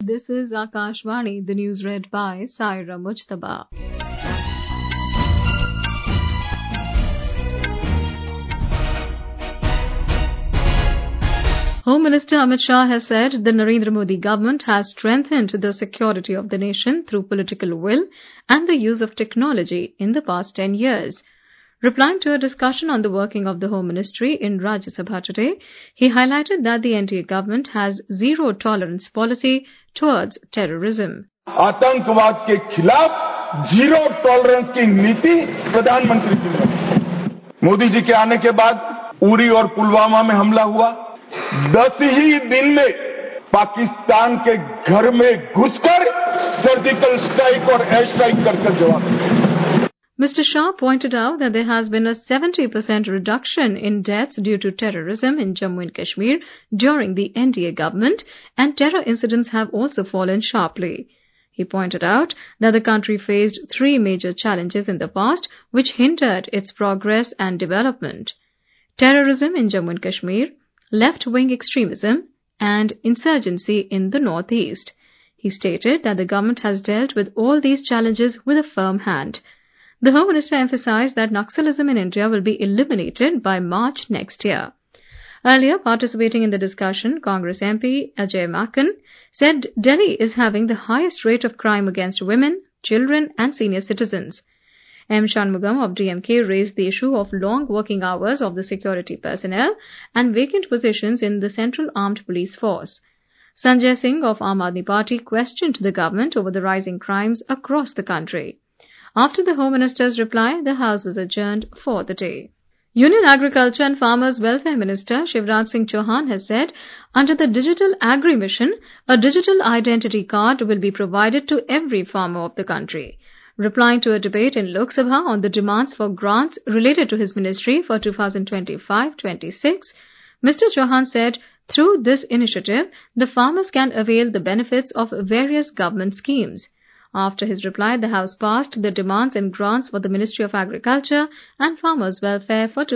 This is Akashvani, the news read by Saira Mujtaba. Home Minister Amit Shah has said the Narendra Modi government has strengthened the security of the nation through political will and the use of technology in the past 10 years. Replying to a discussion on the working of the Home Ministry in Rajya Sabha today, he highlighted that the NDA government has zero tolerance policy towards terrorism. आतंकवाद के खिलाफ zero tolerance की नीति प्रधानमंत्री की है। मोदी जी के आने के बाद उरी और पुलवामा में हमला हुआ, 10 ही दिन में पाकिस्तान के घर में घुसकर सर्जिकल स्ट्राइक और एयर स्ट्राइक कर जवाब दिया। Mr. Shah pointed out that there has been a 70% reduction in deaths due to terrorism in Jammu and Kashmir during the NDA government, and terror incidents have also fallen sharply. He pointed out that the country faced 3 major challenges in the past which hindered its progress and development: terrorism in Jammu and Kashmir, left-wing extremism, and insurgency in the northeast. He stated that the government has dealt with all these challenges with a firm hand. The Home Minister emphasized that Naxalism in India will be eliminated by March next year. Earlier, participating in the discussion, Congress MP Ajay Maken said Delhi is having the highest rate of crime against women, children and senior citizens. M. Shanmugam of DMK raised the issue of long working hours of the security personnel and vacant positions in the Central Armed Police Force. Sanjay Singh of Aam Aadmi Party questioned the government over the rising crimes across the country. After the Home Minister's reply, the House was adjourned for the day. Union Agriculture and Farmers Welfare Minister Shivraj Singh Chauhan has said, under the Digital Agri Mission, a digital identity card will be provided to every farmer of the country. Replying to a debate in Lok Sabha on the demands for grants related to his ministry for 2025-26, Mr. Chauhan said, through this initiative, the farmers can avail the benefits of various government schemes. After his reply, the House passed the demands and grants for the Ministry of Agriculture and Farmers' Welfare for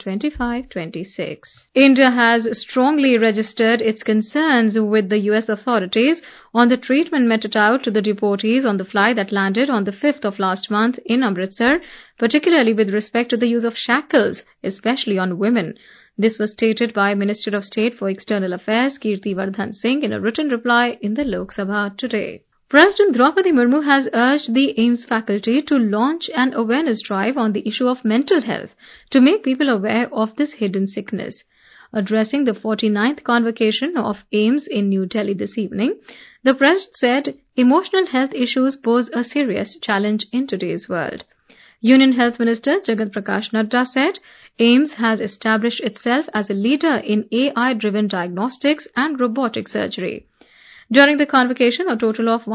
2025-26. India has strongly registered its concerns with the US authorities on the treatment meted out to the deportees on the flight that landed on the 5th of last month in Amritsar, particularly with respect to the use of shackles, especially on women. This was stated by Minister of State for External Affairs Kirti Vardhan Singh in a written reply in the Lok Sabha today. President Draupadi Murmu has urged the AIIMS faculty to launch an awareness drive on the issue of mental health to make people aware of this hidden sickness. Addressing the 49th convocation of AIIMS in New Delhi this evening, the President said emotional health issues pose a serious challenge in today's world. Union Health Minister Jagat Prakash Nadda said AIIMS has established itself as a leader in AI-driven diagnostics and robotic surgery. During the convocation, a total of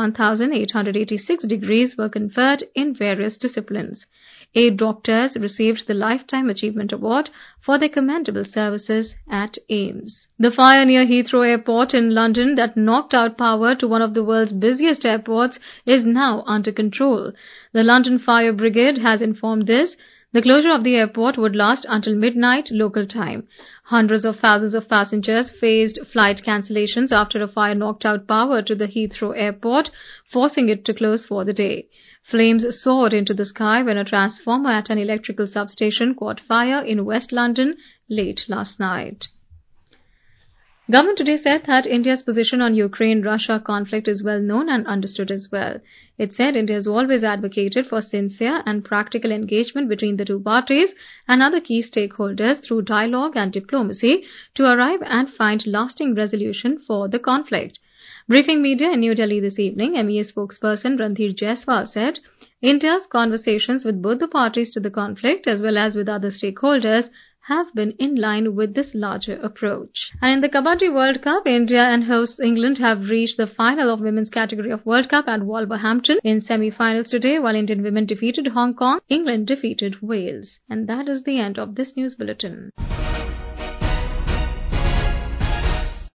1,886 degrees were conferred in various disciplines. 8 doctors received the Lifetime Achievement Award for their commendable services at AIIMS. The fire near Heathrow Airport in London that knocked out power to one of the world's busiest airports is now under control. The London Fire Brigade has informed this. The closure of the airport would last until midnight local time. Hundreds of thousands of passengers faced flight cancellations after a fire knocked out power to the Heathrow Airport, forcing it to close for the day. Flames soared into the sky when a transformer at an electrical substation caught fire in West London late last night. Government today said that India's position on Ukraine-Russia conflict is well known and understood as well. It said India has always advocated for sincere and practical engagement between the two parties and other key stakeholders through dialogue and diplomacy to arrive and find lasting resolution for the conflict. Briefing media in New Delhi this evening, MEA spokesperson Randhir Jaiswal said, India's conversations with both the parties to the conflict as well as with other stakeholders have been in line with this larger approach. And in the Kabaddi World Cup, India and hosts England have reached the final of women's category of World Cup at Wolverhampton in semi-finals today. While Indian women defeated Hong Kong, England defeated Wales. And that is the end of this news bulletin.